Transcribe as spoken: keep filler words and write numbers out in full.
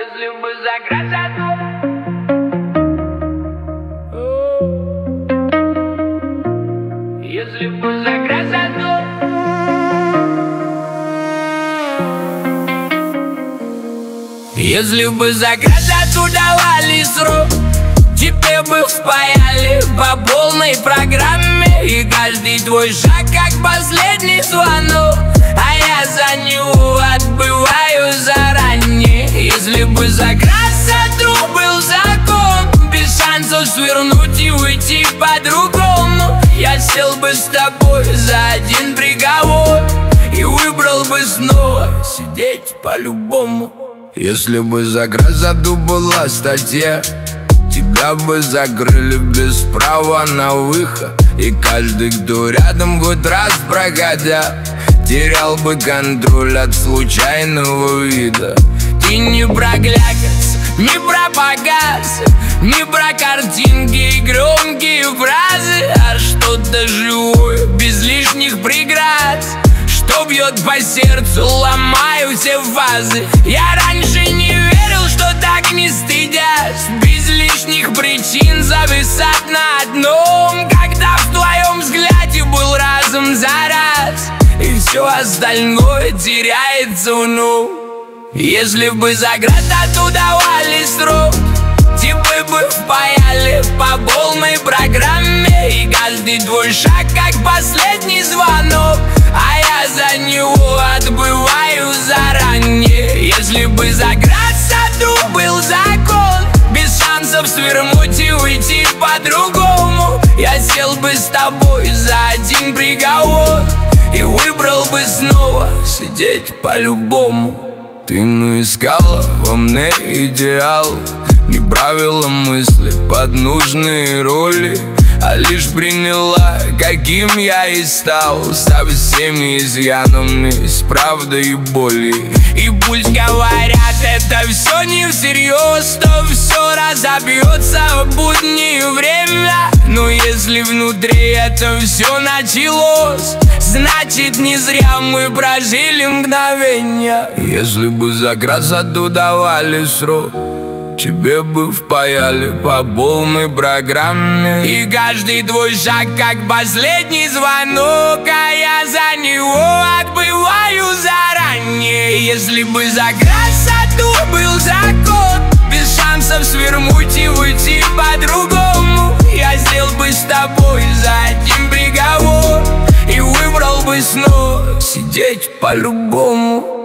Если бы за красоту, если бы за красоту, если бы за красоту давали срок, тебе бы впаяли по полной программе, и каждый твой шаг как последний звонок, а я за него отбываю заранее. Если бы за красоту был закон, без шансов свернуть и уйти по-другому, я сел бы с тобой за один приговор и выбрал бы снова сидеть по-любому. Если бы за красоту была статья, тебя бы закрыли без права на выход, и каждый, кто рядом хоть раз проходя, терял бы контроль от случайного вида. И не про клякс, не про показ, не про картинки и громкие фразы, а что-то живое, без лишних преград, что бьет по сердцу, ломаю все фазы. Я раньше не верил, что так не стыдясь, без лишних причин зависать на одном, когда в твоем взгляде был разум за раз, и все остальное теряется вновь. Если бы за красоту давали срок, тебе бы впаяли по полной программе, и каждый твой шаг как последний звонок, а я за него отбываю заранее. Если бы за красоту был закон, без шансов свернуть и уйти по-другому, я сел бы с тобой за один приговор и выбрал бы снова сидеть по-любому. Ты ну искала во мне идеал, не правила мысли под нужные роли, а лишь приняла, каким я и стал, со всеми изъянами, с правдой и болью. И пусть говорят, это все не всерьез, то все разобьется в буднее время, но если внутри это все началось, значит не зря мы прожили мгновения. Если бы за красоту давали срок, тебе бы впаяли по полной программе, и каждый твой шаг как последний звонок, а я за него отбываю заранее. Если бы за красоту был закон, без шансов свернуть и уйти по-другому, я сел бы с тобой за один приговор и выбрал бы снова сидеть по-любому.